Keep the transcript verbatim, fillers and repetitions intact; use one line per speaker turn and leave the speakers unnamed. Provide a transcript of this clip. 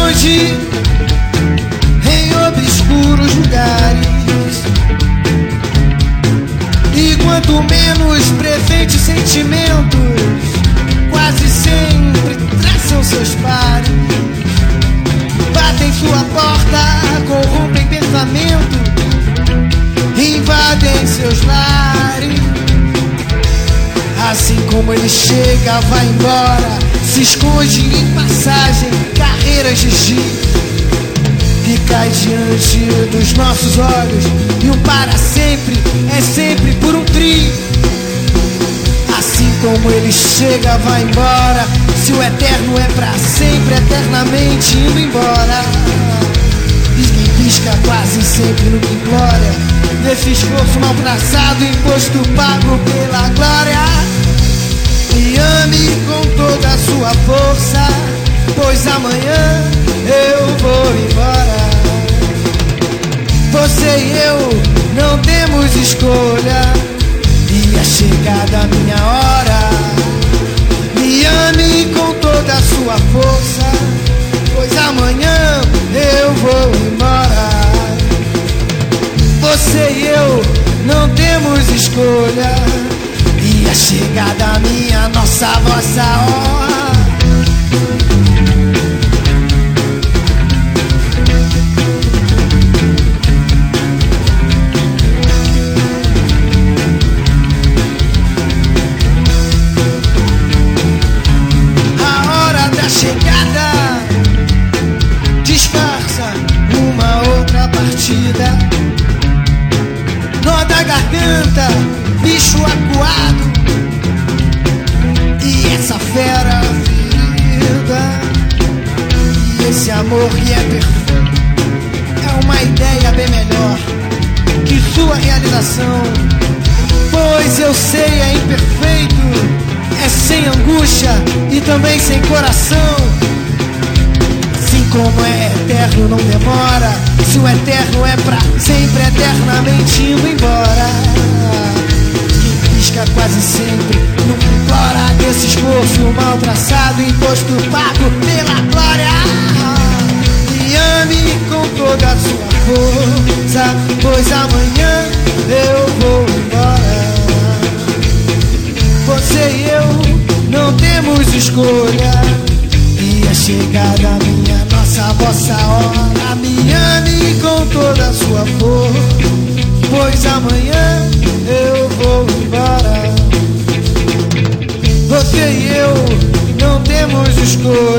esconde em obscuros lugares, e quanto menos presente sentimentos, quase sempre traçam seus pares. Batem sua porta, corrompem pensamento, invadem seus lares. Assim como ele chega, vai embora, se esconde em passagem, carreiras de giz, que cai diante dos nossos olhos, e um para sempre é sempre por um trio. Assim como ele chega, vai embora, se o eterno é pra sempre, eternamente indo embora. Pisca em pisca, quase sempre no que implora, desse esforço mal traçado, imposto pago pela glória. Me ame com toda a sua força, pois amanhã eu vou embora. Você e eu não temos escolha, e é chegada a minha hora. Me ame com toda a sua força, pois amanhã eu vou embora. Você e eu não temos escolha, e é chegada a minha, nossa, vossa hora. Chegada disfarça uma outra partida. Nó da garganta, bicho acuado, e essa fera ferida. E esse amor que é perfeito é uma ideia bem melhor que sua realização, pois eu sei é imperfeito, é sem angústia e também sem coração. Assim como é eterno, não demora, se o eterno é pra sempre, eternamente indo embora. Quem pisca quase sempre nunca implora, desse esforço mal traçado, imposto pago pela glória. Me ame com toda a sua força, pois amanhã eu vou embora. Você e eu não temos escolha, e é chegada a minha, nossa, vossa hora. Me ame com toda a sua força, pois amanhã eu vou embora. Você e eu não temos escolha,